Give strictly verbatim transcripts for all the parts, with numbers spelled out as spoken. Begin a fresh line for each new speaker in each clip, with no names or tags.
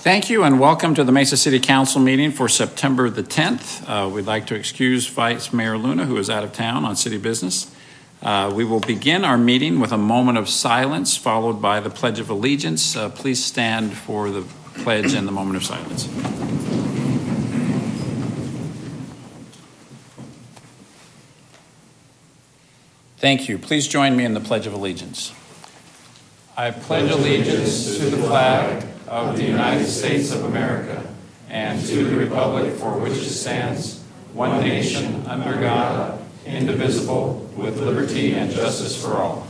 Thank you and welcome to the Mesa City Council meeting for September the tenth. Uh, we'd like to excuse Vice Mayor Luna, who is out of town on city business. Uh, we will begin our meeting with a moment of silence followed by the Pledge of Allegiance. Uh, please stand for the pledge and the moment of silence. Thank you. Please join me in the Pledge of Allegiance. I pledge allegiance to the flag of the United States of America and to the republic for which it stands, one nation, under God, indivisible, with liberty and justice for all.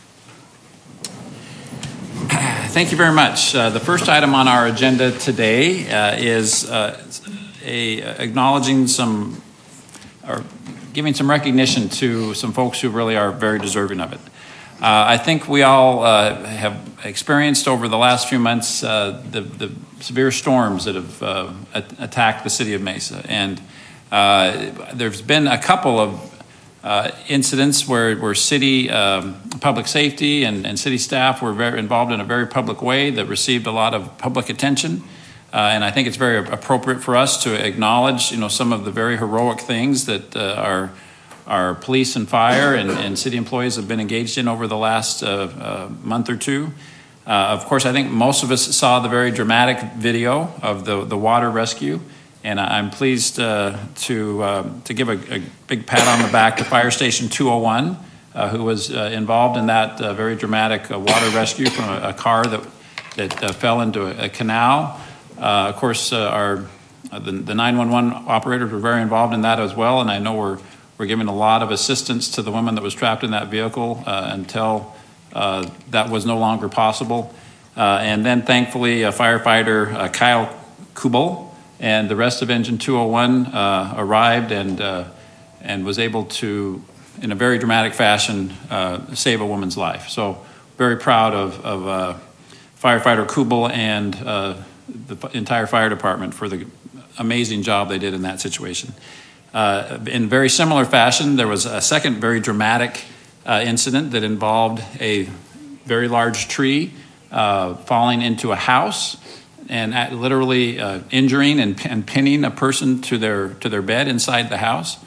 Thank you very much. Uh, the first item on our agenda today uh, is uh, a, acknowledging some, or giving some recognition to some folks who really are very deserving of it. Uh, I think we all uh, have experienced over the last few months uh, the, the severe storms that have uh, attacked the city of Mesa. And uh, there's been a couple of uh, incidents where, where city um, public safety and, and city staff were very involved in a very public way that received a lot of public attention. Uh, and I think it's very appropriate for us to acknowledge, you know, some of the very heroic things that uh, our Our police and fire and, and city employees have been engaged in over the last uh, uh, month or two. Uh, of course, I think most of us saw the very dramatic video of the, the water rescue, and I'm pleased uh, to uh, to give a, a big pat on the back to Fire Station two oh one, uh, who was uh, involved in that uh, very dramatic uh, water rescue from a, a car that that uh, fell into a, a canal. Uh, of course, uh, our uh, the, the nine one one operators were very involved in that as well, and I know we're We're giving a lot of assistance to the woman that was trapped in that vehicle uh, until uh, that was no longer possible. Uh, and then thankfully, uh, firefighter uh, Kyle Kubel and the rest of Engine two oh one uh, arrived and uh, and was able to, in a very dramatic fashion, uh, save a woman's life. So very proud of, of uh, firefighter Kubel and uh, the entire fire department for the amazing job they did in that situation. Uh, in very similar fashion, there was a second very dramatic uh, incident that involved a very large tree uh, falling into a house and at literally uh, injuring and, and pinning a person to their to their bed inside the house.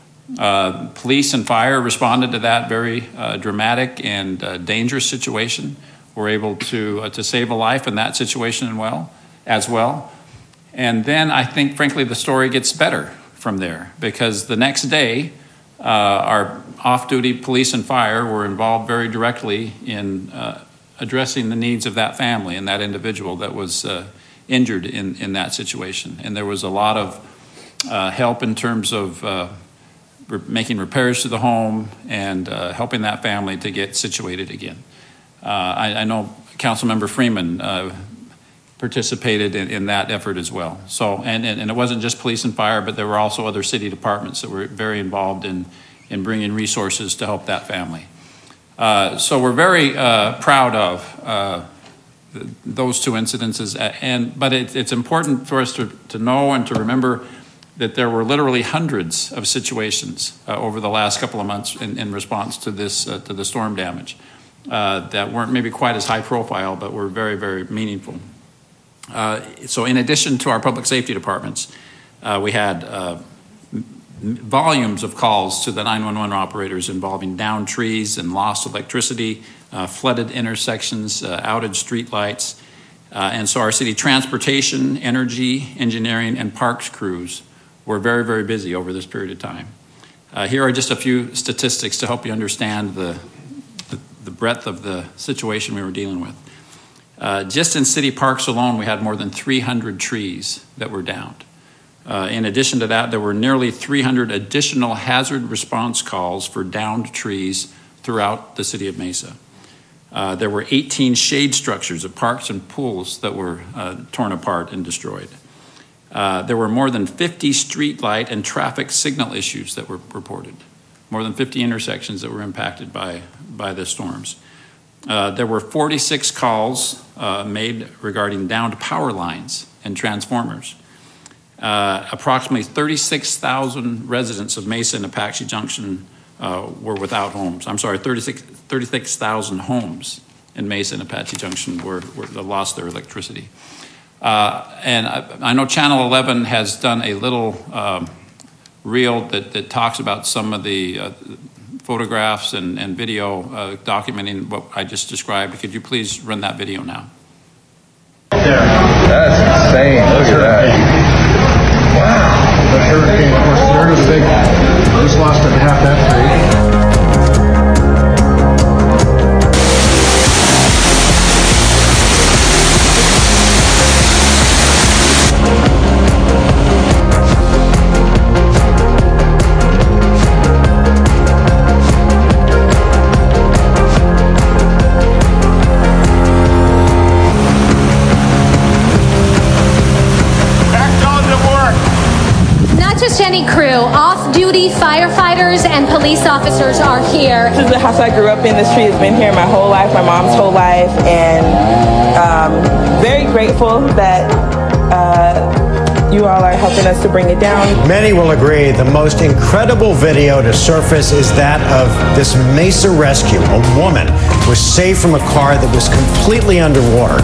Uh, police and fire responded to that very uh, dramatic and uh, dangerous situation. Were able to uh, to save a life in that situation as well, as well. And then I think, frankly, the story gets better from there, because the next day uh, our off-duty police and fire were involved very directly in uh, addressing the needs of that family and that individual that was uh, injured in, in that situation. And there was a lot of uh, help in terms of uh, re- making repairs to the home and uh, helping that family to get situated again. Uh, I, I know Councilmember Freeman uh, participated in, in that effort as well. So, and, and, and it wasn't just police and fire, but there were also other city departments that were very involved in, in bringing resources to help that family. Uh, so we're very uh, proud of uh, th- those two incidences. And, but it, it's important for us to, to know and to remember that there were literally hundreds of situations uh, over the last couple of months in, in response to this, uh, to the storm damage uh, that weren't maybe quite as high profile, but were very, very meaningful. Uh, so in addition to our public safety departments, uh, we had uh, m- volumes of calls to the nine one one operators involving downed trees and lost electricity, uh, flooded intersections, uh, outage street lights. Uh, and so our city transportation, energy, engineering, and parks crews were very, very busy over this period of time. Uh, here are just a few statistics to help you understand the, the, the breadth of the situation we were dealing with. Uh, just in city parks alone, we had more than three hundred trees that were downed. Uh, in addition to that, there were nearly three hundred additional hazard response calls for downed trees throughout the city of Mesa. Uh, there were eighteen shade structures of parks and pools that were uh, torn apart and destroyed. Uh, there were more than fifty street light and traffic signal issues that were reported. More than fifty intersections that were impacted by, by the storms. Uh, there were forty-six calls uh, made regarding downed power lines and transformers. Uh, approximately thirty-six thousand residents of Mesa and Apache Junction uh, were without homes. I'm sorry, thirty-six thousand homes in Mesa and Apache Junction were, were lost their electricity. Uh, and I, I know Channel eleven has done a little um, reel that, that talks about some of the uh, photographs and, and video uh, documenting what I just described. Could you please run that video now?
That's insane. Look at that. Wow. The hurricane, of course, there goes the big. Just lost it half that tree.
Any crew, off-duty firefighters and police officers are here.
This is the house I grew up in. The street has been here my whole life, my mom's whole life, and um, very grateful that uh, you all are helping us to bring it down.
Many will agree the most incredible video to surface is that of this Mesa rescue. A woman was saved from a car that was completely underwater.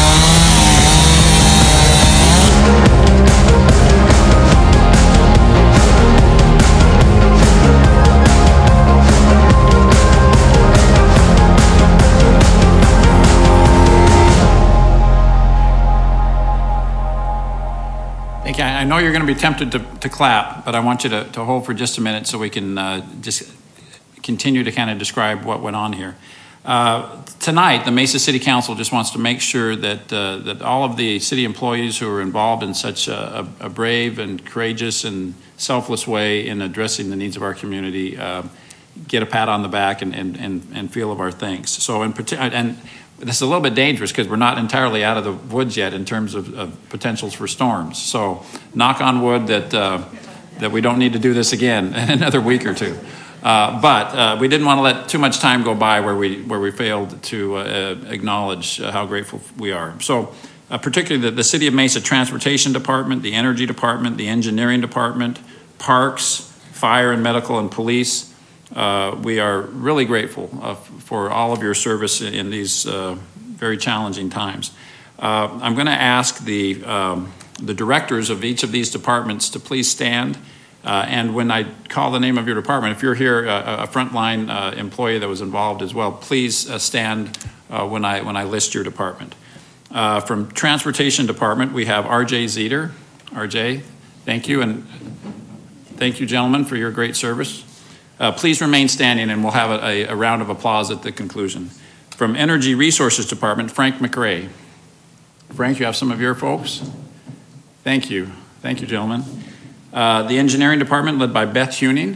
I know you're going to be tempted to, to clap, but I want you to, to hold for just a minute so we can uh, just continue to kind of describe what went on here. Uh, tonight, the Mesa City Council just wants to make sure that uh, that all of the city employees who are involved in such a, a brave and courageous and selfless way in addressing the needs of our community uh, get a pat on the back and, and, and, and feel of our thanks. So, in particular, and this is a little bit dangerous because we're not entirely out of the woods yet in terms of, of potentials for storms. So knock on wood that uh, that we don't need to do this again in another week or two. Uh, but uh, we didn't want to let too much time go by where we where we failed to uh, acknowledge uh, how grateful we are. So uh, particularly the, the City of Mesa Transportation Department, the Energy Department, the Engineering Department, Parks, Fire and Medical and Police. Uh, we are really grateful uh, for all of your service in these uh, very challenging times. Uh, I'm going to ask the, um, the directors of each of these departments to please stand. Uh, and when I call the name of your department, if you're here, uh, a frontline uh, employee that was involved as well, please uh, stand uh, when I, when I list your department. Uh, from Transportation Department, we have R J Zeter. R J, thank you. And thank you, gentlemen, for your great service. Uh, please remain standing, and we'll have a, a, a round of applause at the conclusion. From Energy Resources Department, Frank McRae. Frank, you have some of your folks? Thank you. Thank you, gentlemen. Uh, the Engineering Department, led by Beth Huning.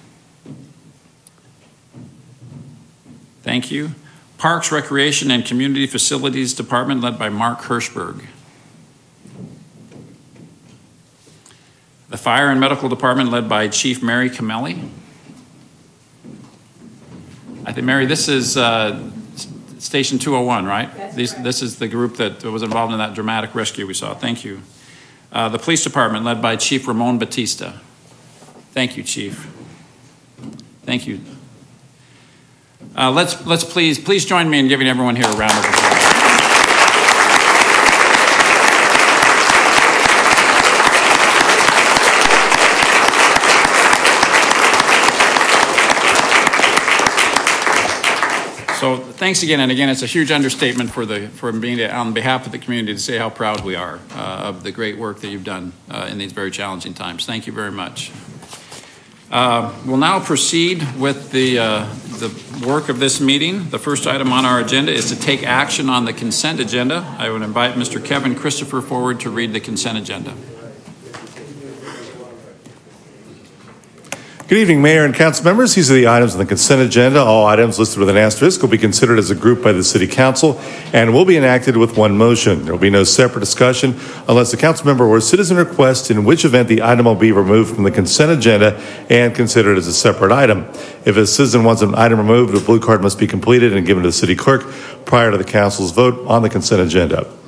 Thank you. Parks, Recreation, and Community Facilities Department, led by Mark Hirschberg. The Fire and Medical Department, led by Chief Mary Camelli. I think, Mary, this is uh, Station two oh one, right?
That's
These,
right.
This is the group that was involved in that dramatic rescue we saw. Thank you. Uh, the Police Department, led by Chief Ramon Batista. Thank you, Chief. Thank you. Uh, let's let's please please join me in giving everyone here a round of applause. So thanks again, and again, it's a huge understatement for the for being on behalf of the community to say how proud we are uh, of the great work that you've done uh, in these very challenging times. Thank you very much. Uh, we'll now proceed with the uh, the work of this meeting. The first item on our agenda is to take action on the consent agenda. I would invite Mister Kevin Christopher forward to read the consent agenda.
Good evening, Mayor and Council members. These are the items on the consent agenda. All items listed with an asterisk will be considered as a group by the City Council and will be enacted with one motion. There will be no separate discussion unless the council member or citizen requests, in which event the item will be removed from the consent agenda and considered as a separate item. If a citizen wants an item removed, a blue card must be completed and given to the city clerk prior to the council's vote on the consent agenda.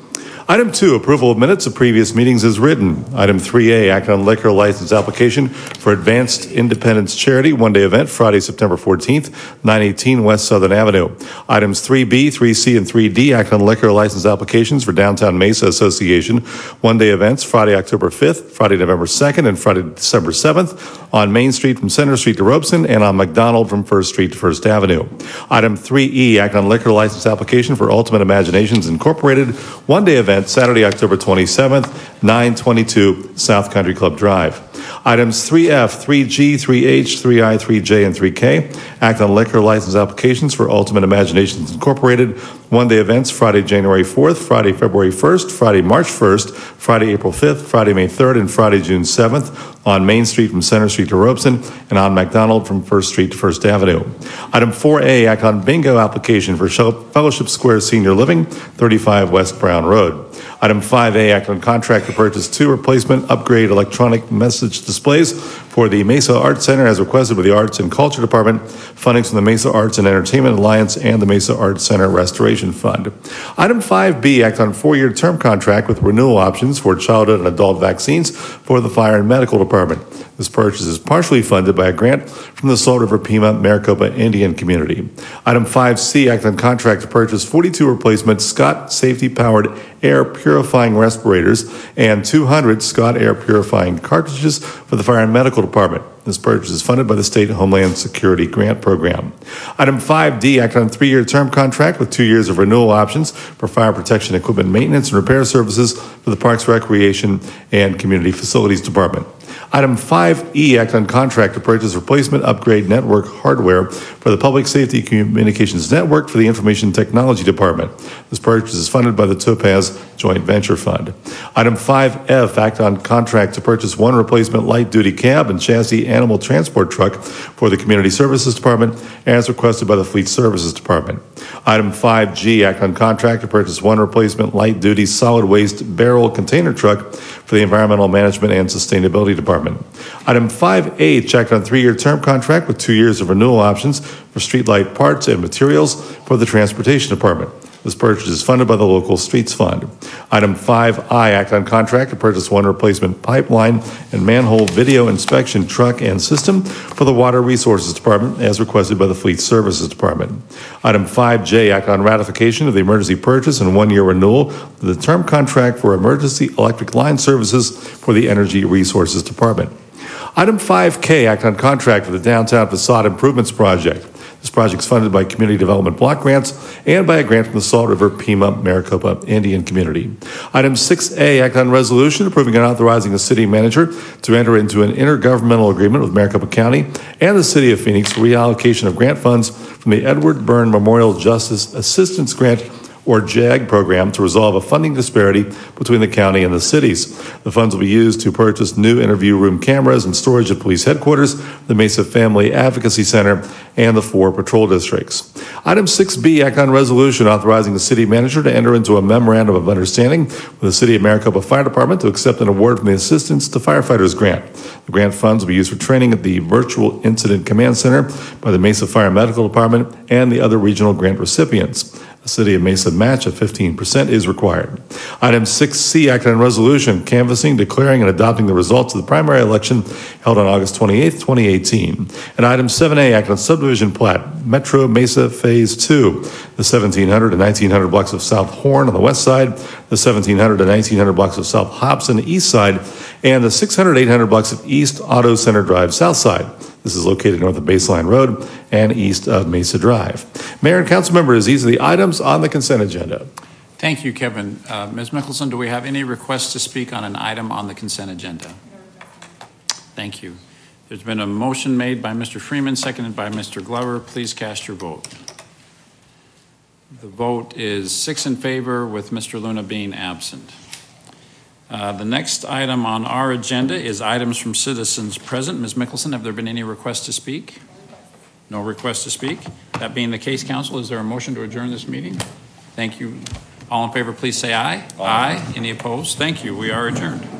Item two, approval of minutes of previous meetings is written. Item three A, act on liquor license application for Advanced Independence Charity one-day event, Friday, September fourteenth, nine eighteen West Southern Avenue. Items three B, three C, and three D, act on liquor license applications for Downtown Mesa Association one-day events, Friday, October fifth, Friday, November second, and Friday, December seventh on Main Street from Center Street to Robeson and on McDonald from First Street to First Avenue. Item three E, act on liquor license application for Ultimate Imaginations Incorporated one-day event, Saturday, October twenty-seventh, nine twenty-two South Country Club Drive. Items three F, three G, three H, three I, three J, and three K, act on liquor license applications for Ultimate Imaginations Incorporated one-day events, Friday, January fourth, Friday, February first, Friday, March first, Friday, April fifth, Friday, May third, and Friday, June seventh on Main Street from Center Street to Robeson and on McDonald from First Street to First Avenue. Item four A, act on bingo application for Fellowship Square Senior Living, thirty-five West Brown Road. Item five A, act on contract to purchase two replacement upgrade electronic message displays for the Mesa Arts Center as requested by the Arts and Culture Department, funding from the Mesa Arts and Entertainment Alliance and the Mesa Arts Center Restoration Fund. Item five B, act on four-year term contract with renewal options for childhood and adult vaccines for the Fire and Medical Department. This purchase is partially funded by a grant from the Salt River Pima Maricopa Indian Community. Item five C, act on contract to purchase forty-two replacement Scott safety-powered air purifying respirators and two hundred Scott air purifying cartridges for the Fire and Medical Department. This purchase is funded by the State Homeland Security Grant Program. Item five D, act on a three-year term contract with two years of renewal options for fire protection equipment maintenance and repair services for the Parks, Recreation, and Community Facilities Department. Item five E, act on contract to purchase replacement upgrade network hardware for the Public Safety Communications Network for the Information Technology Department. This purchase is funded by the Topaz Joint Venture Fund. Item five F, act on contract to purchase one replacement light-duty cab and chassis animal transport truck for the Community Services Department as requested by the Fleet Services Department. Item five G, act on contract to purchase one replacement light-duty solid waste barrel container truck for the Environmental Management and Sustainability Department. Item five H, act on three-year term contract with two years of renewal options for streetlight parts and materials for the Transportation Department. This purchase is funded by the Local Streets Fund. Item five I, act on contract to purchase one replacement pipeline and manhole video inspection truck and system for the Water Resources Department as requested by the Fleet Services Department. Item five J, act on ratification of the emergency purchase and one-year renewal of the term contract for emergency electric line services for the Energy Resources Department. Item five K, act on contract for the Downtown Facade Improvements Project. This project is funded by Community Development Block Grants and by a grant from the Salt River Pima Maricopa Indian Community. Item six A, act on resolution approving and authorizing the city manager to enter into an intergovernmental agreement with Maricopa County and the City of Phoenix for reallocation of grant funds from the Edward Byrne Memorial Justice Assistance Grant or JAG program to resolve a funding disparity between the county and the cities. The funds will be used to purchase new interview room cameras and storage at police headquarters, the Mesa Family Advocacy Center, and the four patrol districts. Item six B, act on resolution authorizing the city manager to enter into a memorandum of understanding with the City of Maricopa Fire Department to accept an award from the Assistance to Firefighters Grant. The grant funds will be used for training at the Virtual Incident Command Center by the Mesa Fire and Medical Department and the other regional grant recipients. The City of Mesa match of fifteen percent is required. Item six C, act on resolution canvassing, declaring, and adopting the results of the primary election held on August twenty-eighth, twenty eighteen. And item seven A, act on subdivision plat, Metro Mesa Phase two, the seventeen hundred and nineteen hundred blocks of South Horn on the west side, the seventeen hundred and nineteen hundred blocks of South Hobson east side, and the six hundred, eight hundred blocks of East Auto Center Drive south side. This is located north of Baseline Road and east of Mesa Drive. Mayor and council members, these are the items on the consent agenda.
Thank you, Kevin. Uh, Miz Mickelson, do we have any requests to speak on an item on the consent agenda? Thank you. There's been a motion made by Mister Freeman, seconded by Mister Glover. Please cast your vote. The vote is six in favor with Mister Luna being absent. Uh, the next item on our agenda is items from citizens present. Miz Mickelson, have there been any requests to speak? No requests to speak. That being the case, council, is there a motion to adjourn this meeting? Thank you. All in favor, please say aye. Aye. Aye. Any opposed? Thank you. We are adjourned.